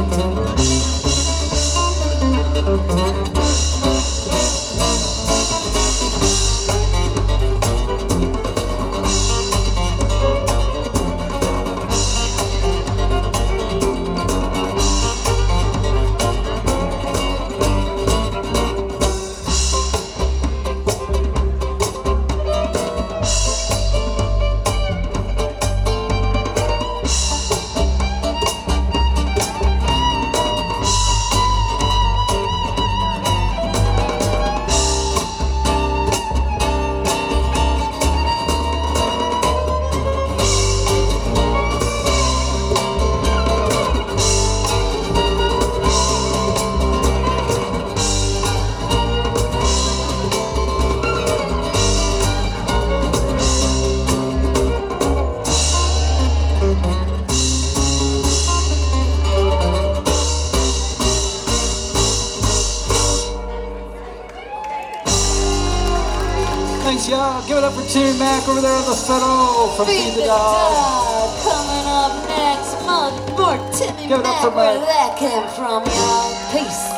Thanks, y'all. Give it up for Timmy Mac over there on the fiddle from Feed the Dog. Coming up next month, more Timmy Give it up Mac. for Where Mike. that came from, y'all. Peace.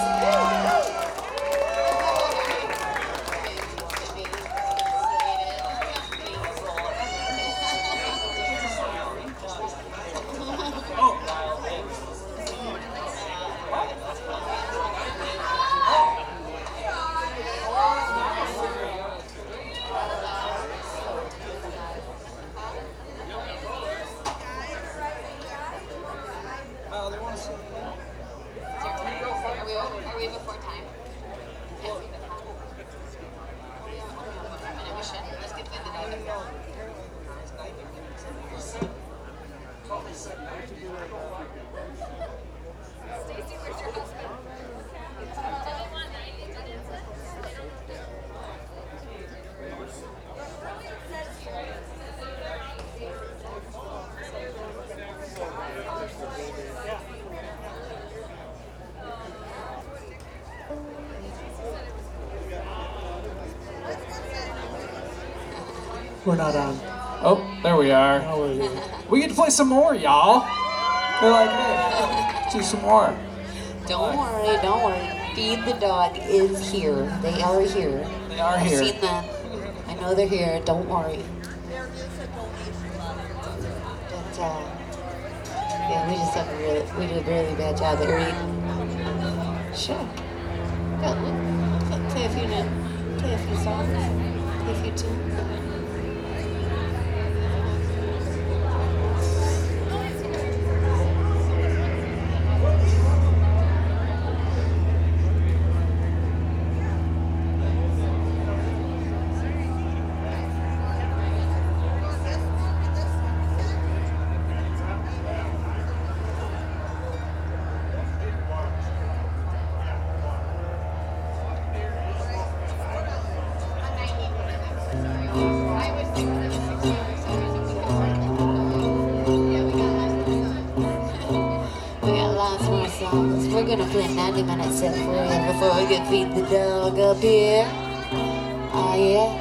Are we before time? Yes. We should. Let's get Feed the Dog. Stacy, where's your husband? We're not on. Oh, there we are. How are you? We get to play some more, y'all. They're like, hey, do some more. Don't worry, don't worry. Feed the Dog is here. They are here. They are I've here. seen them. I know they're here. Don't worry. But, yeah, we just have we do a really bad job at reading. Sure. Yeah, play a few notes. Play a few songs. Play a few tunes. We're gonna play 90-minute set for you before we get Feed the Dog up here. Oh yeah.